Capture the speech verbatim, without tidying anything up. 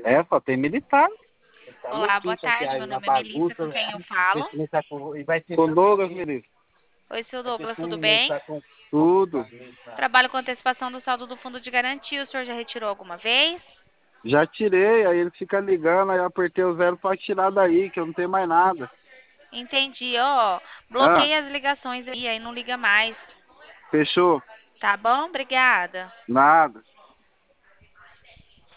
É, só tem militar. Tá Olá, boa louquinho isso aqui, tarde. aí Meu na nome é Melissa, com bagunça. quem eu falo. Com, e vai ter... com Douglas, Melissa. Oi, seu Vai ter Douglas, tudo túnel, bem? tá com tudo. Trabalho com antecipação do saldo do fundo de garantia. O senhor já retirou alguma vez? Já tirei, aí ele fica ligando, aí eu apertei o zero pra tirar daí, que eu não tenho mais nada. Entendi, ó. Ah, Bloqueia as ligações aí, aí não liga mais. fechou? Tá bom? Obrigada. Nada.